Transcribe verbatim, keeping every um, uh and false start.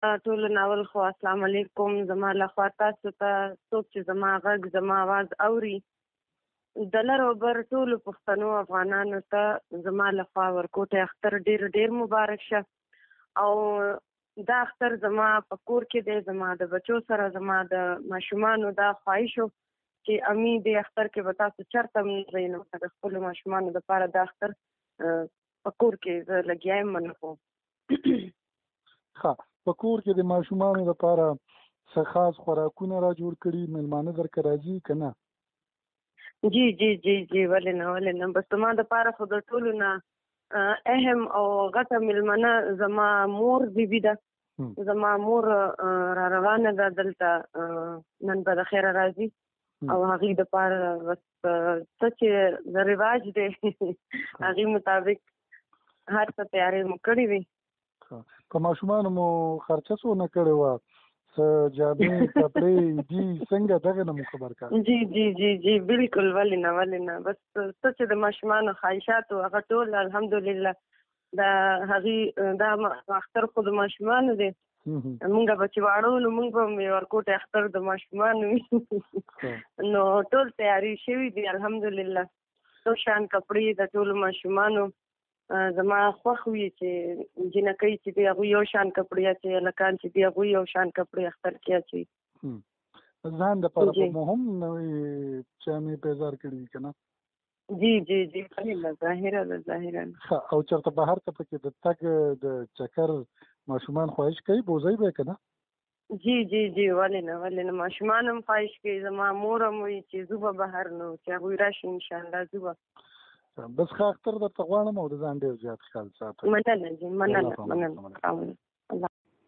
ټولو ناول خو السلام علیکم. زما لخوا تاسو ته څوک چې زما غږ زما आवाज اوري د لر او بر ټولو پښتنو افغانانو ته زما لخوا ورکوټي اختر ډیر ډیر مبارک شه. او دا اختر زما په کور کې دی، زما د بچو سره زما د ماشومانو دا خواهش و چې امي د اختر کې به تاسو چېرته هم نه ځئ، نو د خپلو ماشومانو دپاره دا اختر په کور کې زه لګیا یم منع کوم. ښه، په کور کې د ماشومانو لپاره څه خاص خوراکونه را جوړ کړي، میلمانه درکه راځي که نه؟ جی جی جی جی ولې نه ولې نه، بس زما دپاره خو د ټولو نه اهم او غټه میلمنه زما مور بیبي ده. زما مور را روانه ده دلته، نن به د خیره راځي او هغې دپاره بس څه چې د رواج دی هغې مطابق هر څه تیاری مو کړې وي. په ماشومانو مو خرچه څونه کړې وه؟ څه جامې کپړې دي څنګه؟ دغه نه مو خبر کړه. جی جی جی جی بالکل ولې نه ولې نه، بس څه چې د ماشومانو خواهشات و هغه ټول الحمدلله د هغې دا اختر خو د ماشومانو دی. مونږ به چې واړه وو نو مونږ به مې ورکوټی اختر د ماشومانو وي نو ټول تیاری شوي دي الحمدلله. څو شان کپړې د ټولو ماشومانو زما خوښ وي چې جنکۍ چې دي هغوی یو شان کپړې اچوي، هلکان چې دي هغوی یو شان کپړې اختر کې اچوي. ځان دپاره به مو هم نوې جامې پیزار کړي وي که نه؟ جی جی جی له ظاهره له ظاهره. ښه، او چېرته بهر ته پکې د تګ د چکر ماشومان خواهش کوي بوځئ به یې که نه؟ جی جی جی ولې نه ولې نه، ماشومان هم خواهش کوي، زما مور هم وایي چې ځو به بهر نو چې هغوی راشي انشاءالله ځو به. بس ښه اختر درته غواړم او د ځان ډېر زیات خیال ساته. مننه جي مننه مننه.